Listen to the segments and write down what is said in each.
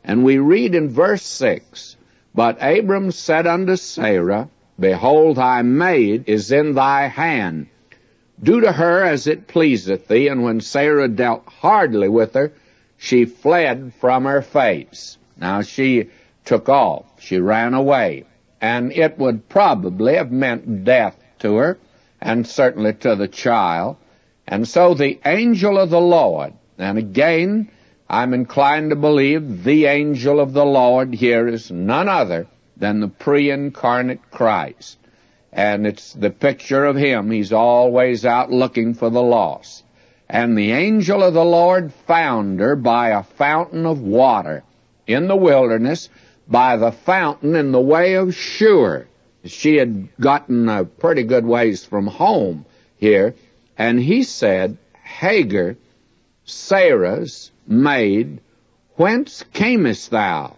And we read in verse 6, But Abram said unto Sarah, Behold, thy maid is in thy hand. Do to her as it pleaseth thee. And when Sarah dealt hardly with her, she fled from her face. Now she took off. She ran away. And it would probably have meant death to her, and certainly to the child. And so the angel of the Lord, and again, I'm inclined to believe the angel of the Lord here is none other than the pre-incarnate Christ. And it's the picture of him. He's always out looking for the lost. And the angel of the Lord found her by a fountain of water in the wilderness, by the fountain in the way of Shur. She had gotten a pretty good ways from home here, and he said, Hagar, Sarah's maid, whence camest thou,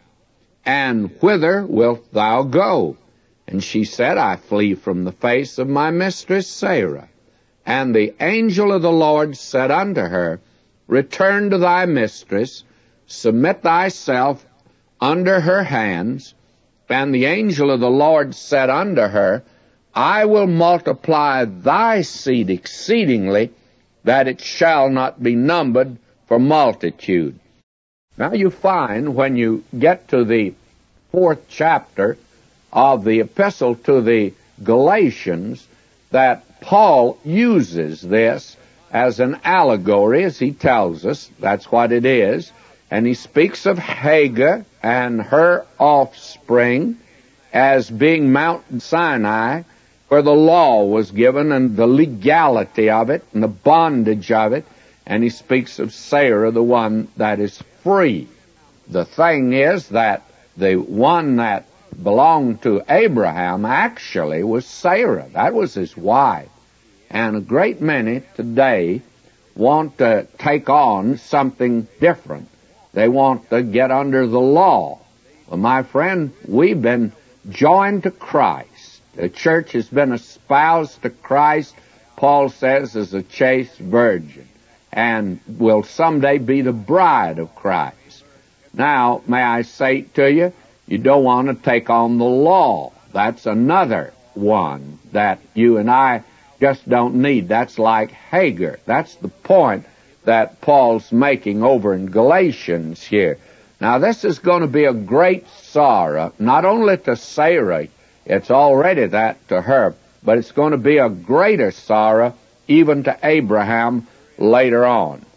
and whither wilt thou go? And she said, I flee from the face of my mistress Sarah. And the angel of the Lord said unto her, Return to thy mistress, submit thyself under her hands. And the angel of the Lord said unto her, I will multiply thy seed exceedingly, that it shall not be numbered for multitude. Now you find when you get to the 4th chapter of the epistle to the Galatians that Paul uses this as an allegory, as he tells us. That's what it is. And he speaks of Hagar and her offspring as being Mount Sinai, where the law was given and the legality of it and the bondage of it. And he speaks of Sarah, the one that is free. The thing is that the one that belonged to Abraham actually was Sarah. That was his wife. And a great many today want to take on something different. They want to get under the law. Well, my friend, we've been joined to Christ. The church has been espoused to Christ, Paul says, as a chaste virgin, and will someday be the bride of Christ. Now, may I say to you, you don't want to take on the law. That's another one that you and I just don't need. That's like Hagar. That's the point that Paul's making over in Galatians here. Now, this is going to be a great sorrow, not only to Sarah, it's already that to her, but it's going to be a greater sorrow even to Abraham later on.